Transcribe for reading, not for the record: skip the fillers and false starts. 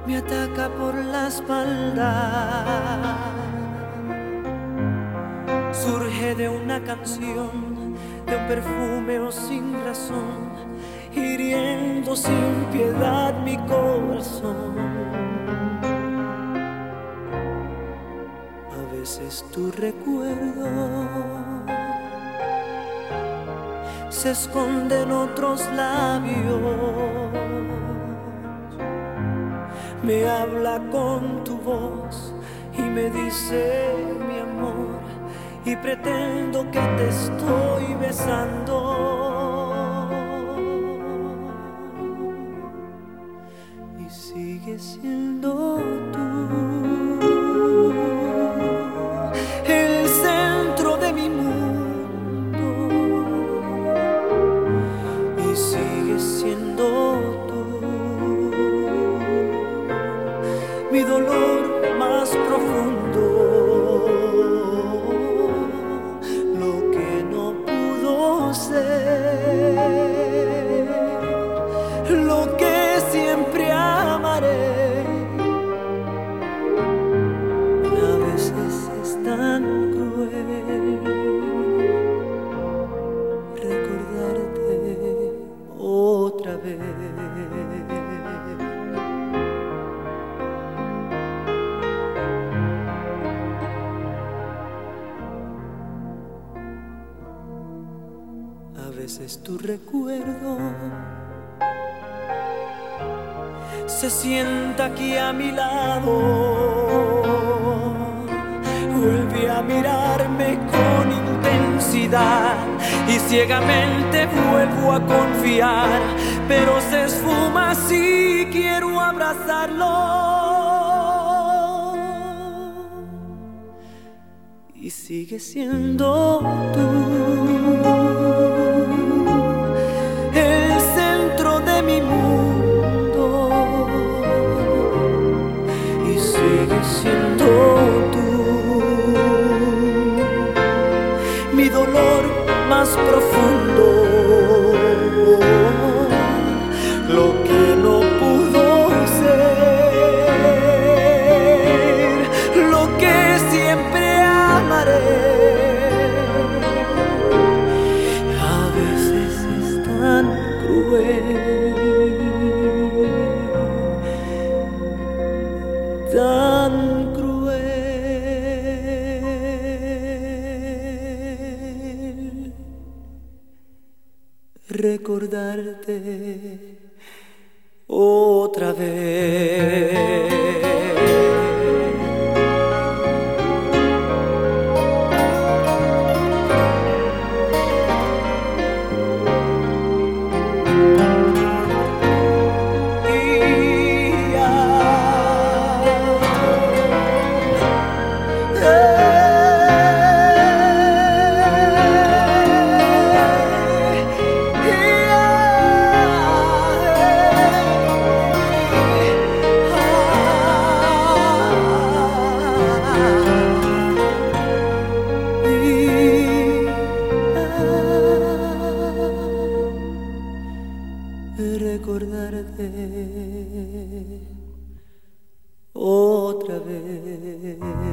me ataca por la espalda. Surge de una canción, de un perfume o sin razón, hiriendo sin piedad mi corazón. A veces tu recuerdo se esconde en otros labios, me habla con tu voz y me dice mi amor, y pretendo que te estoy besando. Y sigues siendo tú el centro de mi mundo, y sigues siendo tú mi dolor más profundo, lo que no pudo ser, lo que siempre amaré. A veces es tan cruel recordarte otra vez. A veces tu recuerdo se sienta aquí a mi lado, vuelve a mirarme con intensidad y ciegamente vuelvo a confiar, pero se esfuma si quiero abrazarlo. Y sigue siendo tú el centro de mi mundo, y sigue siendo tú mi dolor más profundo, lo que no pudo ser, lo que siempre amaré. A veces es tan cruel, tan cruel recordarte otra vez. Recordarte otra vez.